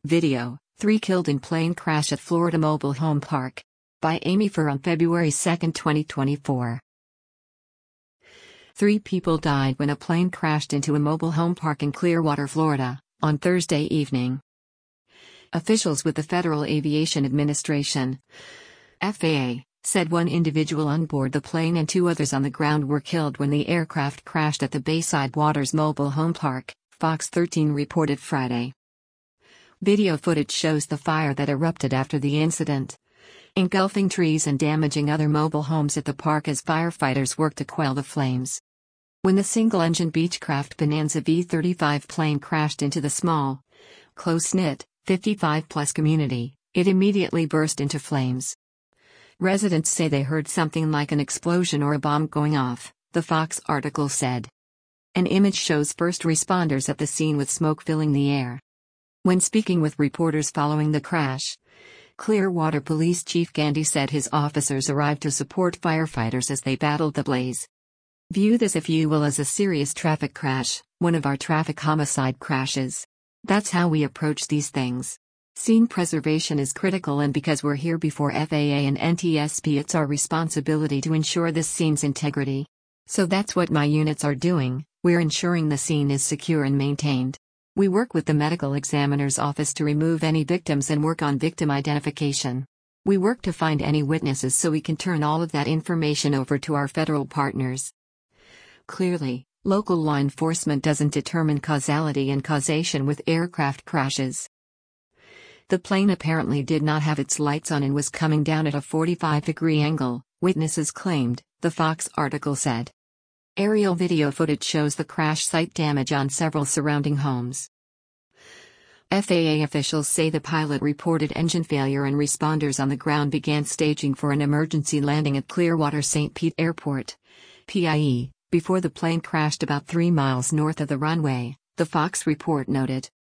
Video, 3 killed in plane crash at Florida Mobile Home Park. By Amy Furr on February 2, 2024. 3 people died when a plane crashed into a mobile home park in Clearwater, Florida, on Thursday evening. Officials with the Federal Aviation Administration, FAA, said one individual on board the plane and 2 others on the ground were killed when the aircraft crashed at the Bayside Waters Mobile Home Park, Fox 13 reported Friday. Video footage shows the fire that erupted after the incident, engulfing trees and damaging other mobile homes at the park as firefighters worked to quell the flames. When the single-engine Beechcraft Bonanza V-35 plane crashed into the small, close-knit, 55-plus community, it immediately burst into flames. Residents say they heard something like an explosion or a bomb going off, the Fox article said. An image shows first responders at the scene with smoke filling the air. When speaking with reporters following the crash, Clearwater Police Chief Gandy said his officers arrived to support firefighters as they battled the blaze. "View this if you will as a serious traffic crash, one of our traffic homicide crashes. That's how we approach these things. Scene preservation is critical, and because we're here before FAA and NTSB, it's our responsibility to ensure this scene's integrity. So that's what my units are doing, we're ensuring the scene is secure and maintained. We work with the medical examiner's office to remove any victims and work on victim identification. We work to find any witnesses so we can turn all of that information over to our federal partners." Clearly, local law enforcement doesn't determine causality and causation with aircraft crashes. The plane apparently did not have its lights on and was coming down at a 45-degree angle, witnesses claimed, the Fox article said. Aerial video footage shows the crash site damage on several surrounding homes. FAA officials say the pilot reported engine failure and responders on the ground began staging for an emergency landing at Clearwater St. Pete Airport, PIE, before the plane crashed about 3 miles north of the runway, the Fox report noted.